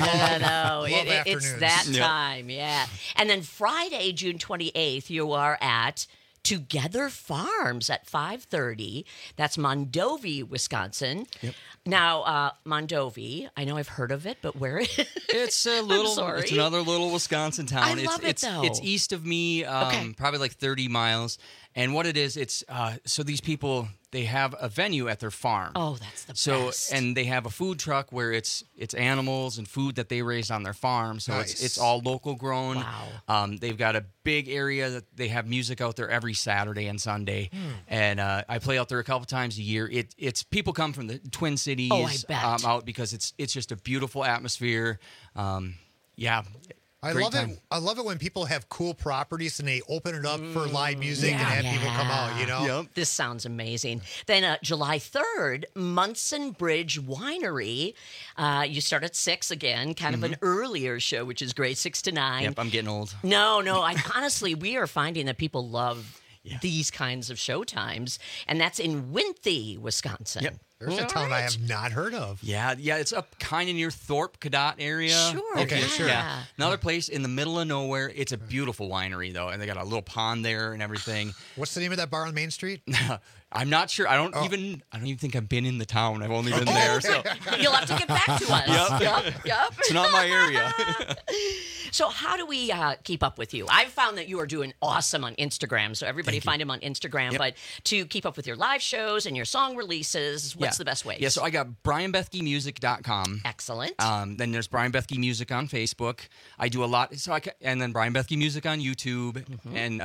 No. Love It's afternoons. that Yep. time, yeah. And then Friday, June 28th, you are at Together Farms at 5:30. That's Mondovi, Wisconsin. Yep. Now, Mondovi, I know I've heard of it, but where? It's a little. sorry. It's another little Wisconsin town. I love it, though. It's east of me, probably like 30 miles. And what it is, it's so these people, they have a venue at their farm. Oh, that's the best. And they have a food truck where it's animals and food that they raised on their farm. So Nice. it's all local grown. Wow. They've got a big area that they have music out there every Saturday and Sunday. And I play out there a couple times a year. It's people come from the Twin Cities Oh, I bet. out because it's just a beautiful atmosphere. Yeah. I Great love time. it. I love it when people have cool properties and they open it up for live music and have people come out. You know. This sounds amazing. Then July 3rd, Munson Bridge Winery. You start at 6 again, kind of an earlier show, which is great, 6 to 9. Yep, I'm getting old. No. Honestly, we are finding that people love these kinds of show times, and that's in Winthy, Wisconsin. Yep. There's a town I have not heard of. Yeah, it's up kind of near Thorpe, Cadott area. Sure, Okay, yeah. sure. Yeah. Another place in the middle of nowhere. It's a beautiful winery, though, and they got a little pond there and everything. What's the name of that bar on Main Street? I'm not sure. I don't even think I've been in the town. I've only been there. So You'll have to get back to us. Yep. it's not my area. So how do we keep up with you? I've found that you are doing awesome on Instagram. So everybody find him on Instagram. But to keep up with your live shows and your song releases, what's the best way? Yeah, so I got BrianBethkeMusic.com. Excellent. Then there's Brian Bethke Music on Facebook. I do a lot. And then Brian Bethke Music on YouTube. And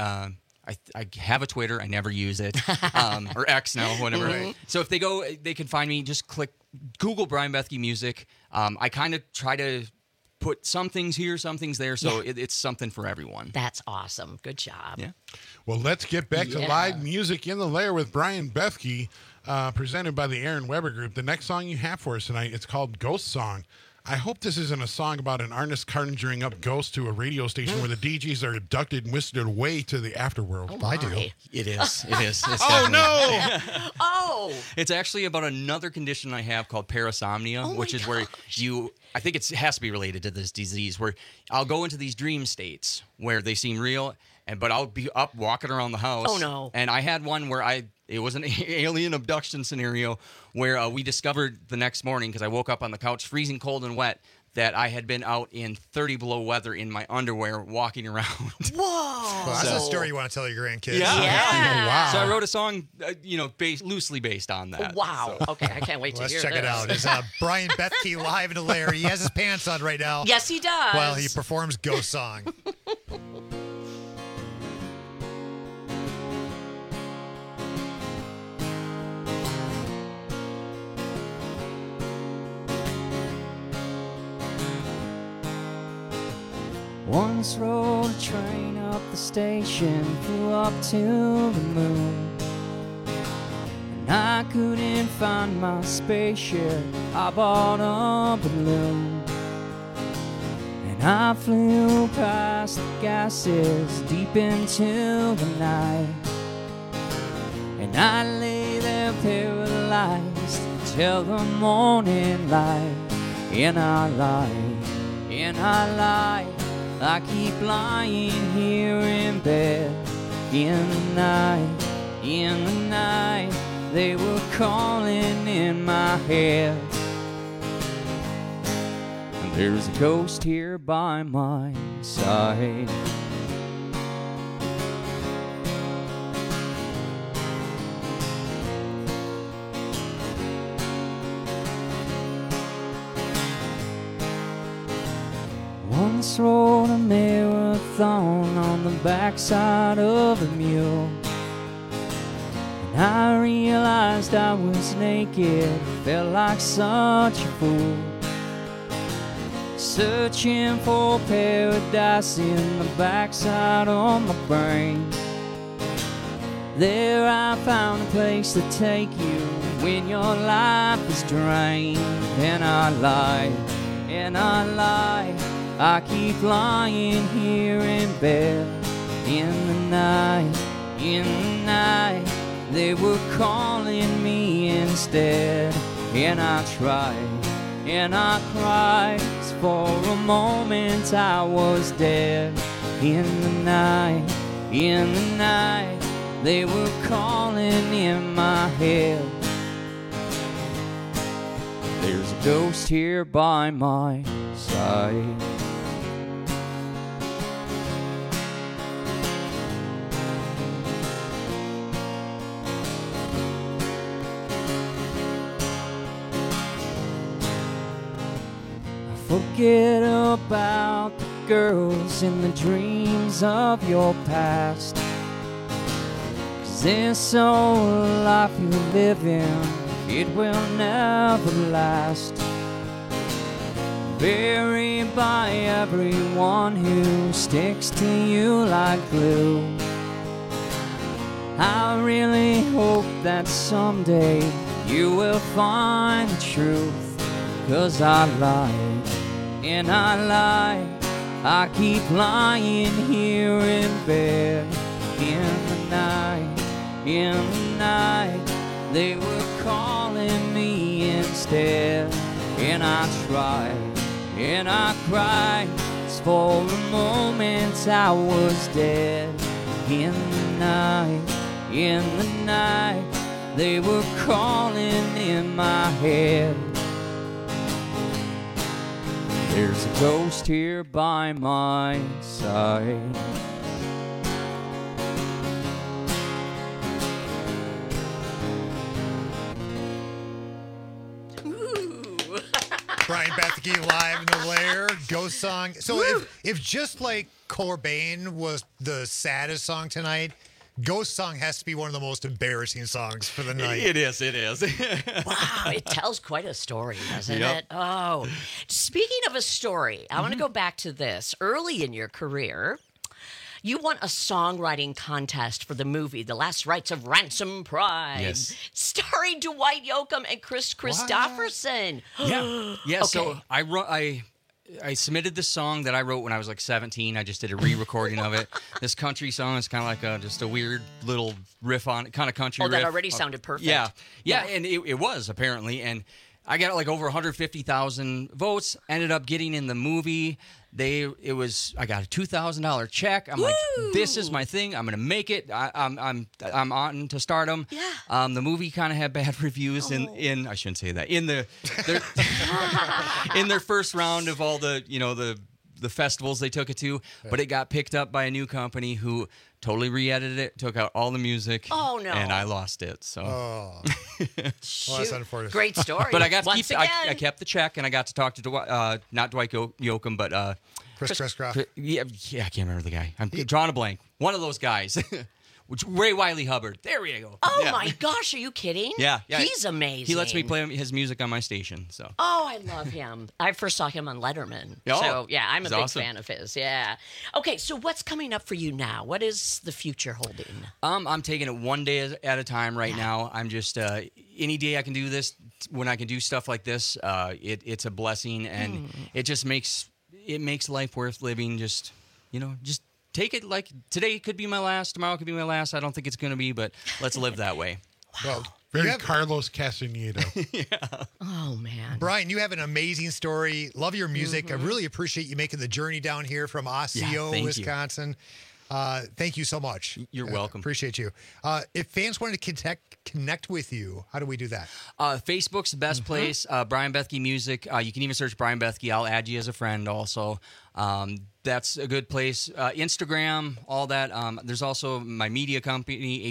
I have a Twitter. I never use it. Or X now, whatever. So if they go, they can find me. Just Google Brian Bethke Music. I kind of try to put some things here, some things there. So it's something for everyone. That's awesome. Good job. Yeah. Well, let's get back to live music in the lair with Brian Bethke, presented by the Aaron Weber Group. The next song you have for us tonight, it's called Ghost Song. I hope this isn't a song about an artist conjuring up ghosts to a radio station where the DJs are abducted and whisked away to the afterworld. I do. It is. It's Oh, no! Oh! It's actually about another condition I have called parasomnia, which is where I think it has to be related to this disease, where I'll go into these dream states where they seem real, but I'll be up walking around the house. Oh, no. And I had one where it was an alien abduction scenario where we discovered the next morning, because I woke up on the couch freezing cold and wet, that I had been out in 30 below weather in my underwear walking around. Whoa! Well, that's a story you want to tell your grandkids. Yeah. Yeah. Wow. So I wrote a song, loosely based on that. Wow. So. Okay, I can't wait to Let's hear check this. it out. It's Brian Bethke live in the lair. He has his pants on right now. Yes, he does. While he performs Ghost Song. Once rode a train up the station, flew up to the moon. And I couldn't find my spaceship, I bought a balloon. And I flew past the gases deep into the night. And I lay there paralyzed till the morning light. And I lie, I keep lying here in bed. In the night, they were calling in my head. And there's a ghost here by my side. once rode a marathon on the backside of a mule. And I realized I was naked, felt like such a fool. Searching for paradise in the backside of my brain. There I found a place to take you when your life is drained. And I lied, I keep lying here in bed. In the night, they were calling me instead. And I tried, and I cried, for a moment I was dead. In the night, they were calling in my head. There's a ghost here by my side. Forget about the girls and the dreams of your past. 'Cause this old life you live in, it will never last. Buried by everyone who sticks to you like glue. I really hope that someday you will find the truth. 'Cause I lied, and I lied, I keep lying here in bed. In the night, they were calling me instead. And I tried, and I cried, 'cause for a moment I was dead. In the night, they were calling in my head. There's a ghost here by my side. Brian Bethke live in the Lair, Ghost Song. So if just like Cobain was the saddest song tonight, Ghost Song has to be one of the most embarrassing songs for the night. It is. Wow, it tells quite a story, doesn't Yep. it? Oh, speaking of a story, I want to Mm-hmm. go back to this. Early in your career, you won a songwriting contest for the movie The Last Rites of Ransom Pride, Yes. starring Dwight Yoakam and Chris Christopherson. Yeah. Okay. So I submitted this song that I wrote when I was like 17. I just did a re-recording of it. This country song is kind of like just a weird little riff on it, kind of country Oh, riff. that already sounded perfect. Yeah, Yeah. and it was apparently, and I got like over 150,000 votes. Ended up getting in the movie. I got a $2,000 check. I'm like, this is my thing. I'm gonna make it. I'm on to stardom. Yeah. The movie kind of had bad reviews in I shouldn't say that in their first round of all the the festivals they took it to, but it got picked up by a new company who totally re-edited it, took out all the music. Oh, no. And I lost it. So. Well, that's unfortunate. Great story. But I got to Once keep. again. I kept the check, and I got to talk to not Dwight Yoakam, but Chris Croft. Yeah, I can't remember the guy. I'm drawing a blank. One of those guys. Ray Wiley Hubbard. There we go. Oh Yeah. my gosh, are you kidding? Yeah. He's amazing. He lets me play his music on my station. So. Oh, I love him. I first saw him on Letterman. Oh, so, yeah, I'm a he's big awesome. fan of his. Yeah. Okay, so what's coming up for you now? What is the future holding? I'm taking it one day at a time right now. I'm just any day I can do this. When I can do stuff like this, it's a blessing, and it just makes life worth living. Just take it like today could be my last, tomorrow could be my last. I don't think it's going to be, but let's live that way. Well, very Carlos Castaneda. Oh, man. Brian, you have an amazing story. Love your music. I really appreciate you making the journey down here from Osseo, thank you. Wisconsin. Thank you so much. You're welcome. Appreciate you. If fans wanted to connect with you, how do we do that? Facebook's the best place. Brian Bethke Music. You can even search Brian Bethke. I'll add you as a friend also. That's a good place. Instagram, all that. There's also my media company,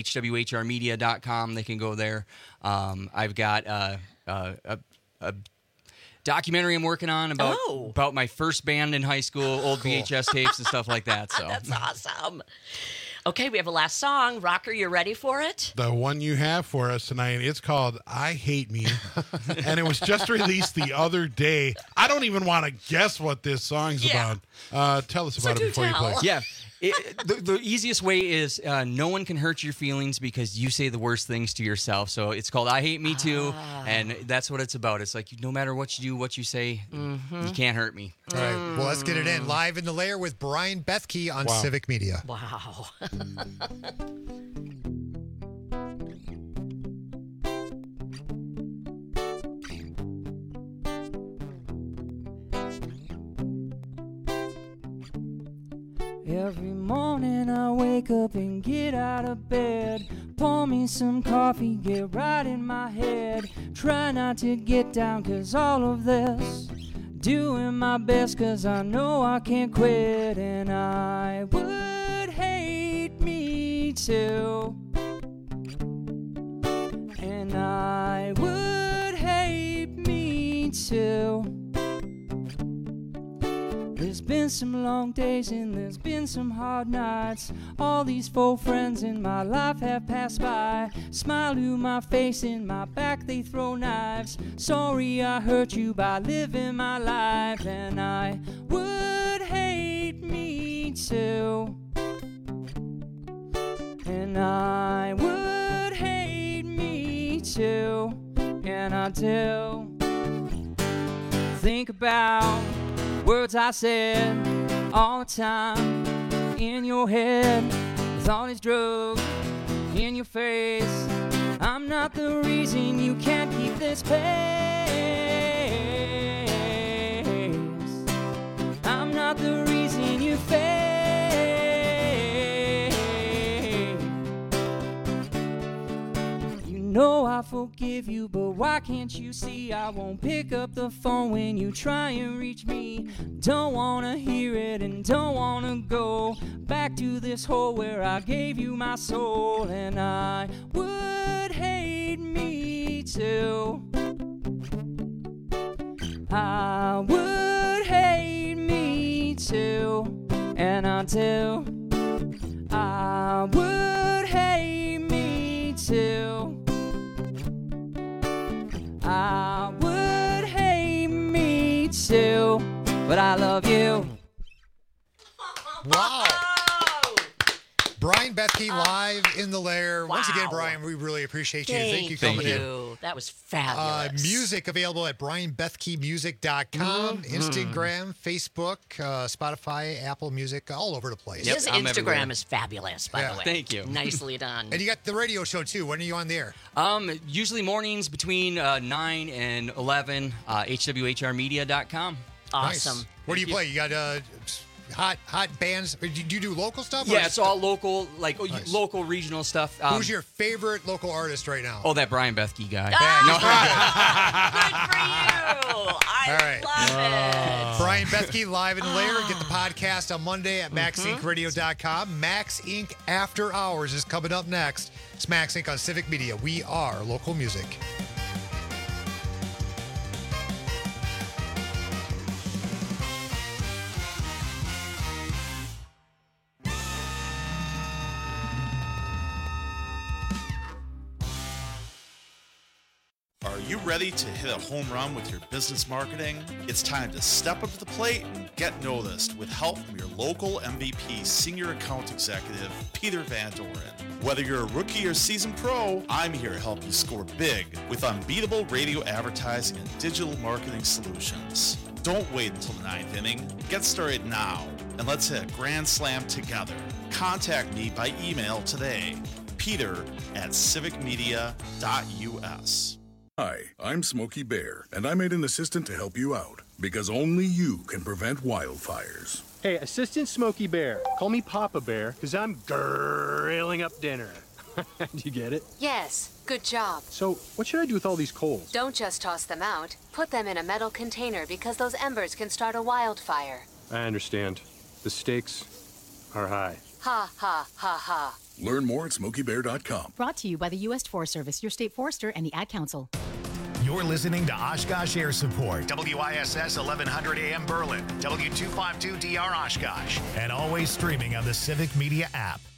hwhrmedia.com. They can go there. I've got documentary I'm working on about my first band in high school, old VHS tapes and stuff like that. So That's awesome. Okay, we have a last song. Rocker, you ready for it? The one you have for us tonight, it's called I Hate Me. And it was just released the other day. I don't even want to guess what this song's about. Tell us about it before you play. Yeah. The easiest way is no one can hurt your feelings because you say the worst things to yourself. So it's called I Hate Me Too, and that's what it's about. It's like no matter what you do, what you say, you can't hurt me. All right, well, let's get it in. Live in the Lair with Brian Bethke on Civic Media. Wow. Every morning I wake up and get out of bed, pour me some coffee, get right in my head, try not to get down 'cause all of this, doing my best 'cause I know I can't quit, and I would hate me too, and I would hate me too. There's been some long days and there's been some hard nights. All these faux friends in my life have passed by. Smile to my face, in my back they throw knives. Sorry I hurt you by living my life, and I would hate me too, and I would hate me too, and I do think about words I said all the time in your head, with all these drugs in your face. I'm not the reason you can't keep this pace. I'm not the reason you fade. You know I forgive you, but why can't you see I won't pick up the phone when you try and reach me? Don't wanna hear it and don't wanna go back to this hole where I gave you my soul, and I would hate me too. I would hate me too, and I do. I would hate me too. I would hate me too, but I love you. Wow. Brian Bethke live in the Lair. Once again, Brian, we really appreciate you. Thank you for coming in. That was fabulous. Music available at brianbethkemusic.com, Instagram, Facebook, Spotify, Apple Music, all over the place. His Instagram is fabulous, by the way. Thank you. Nicely done. And you got the radio show, too. When are you on the air? Usually mornings between 9 and 11, hwhrmedia.com. Awesome. Nice. What do you play? You got hot bands? Do you do local stuff? Yeah, it's all local, like local regional stuff. Who's your favorite local artist right now? Oh, that Brian Bethke guy. I love it. Brian Bethke live in the Lair. Get the podcast on Monday at MaxIncRadio.com. Max Inc. After Hours is coming up next. It's Max Inc. on Civic Media. We are local music. Are you ready to hit a home run with your business marketing? It's time to step up to the plate and get noticed with help from your local MVP Senior Account Executive, Peter Van Doren. Whether you're a rookie or seasoned pro, I'm here to help you score big with unbeatable radio advertising and digital marketing solutions. Don't wait until the ninth inning. Get started now, and let's hit a grand slam together. Contact me by email today, peter@civicmedia.us. Hi, I'm Smokey Bear, and I made an assistant to help you out, because only you can prevent wildfires. Hey, Assistant Smokey Bear. Call me Papa Bear, because I'm grilling up dinner. Do you get it? Yes, good job. So, what should I do with all these coals? Don't just toss them out. Put them in a metal container, because those embers can start a wildfire. I understand. The stakes are high. Ha, ha, ha, ha. Learn more at SmokeyBear.com. Brought to you by the U.S. Forest Service, your state forester, and the Ad Council. You're listening to Oshkosh Air Support, WISS 1100 AM Berlin, W252DR Oshkosh, and always streaming on the Civic Media app.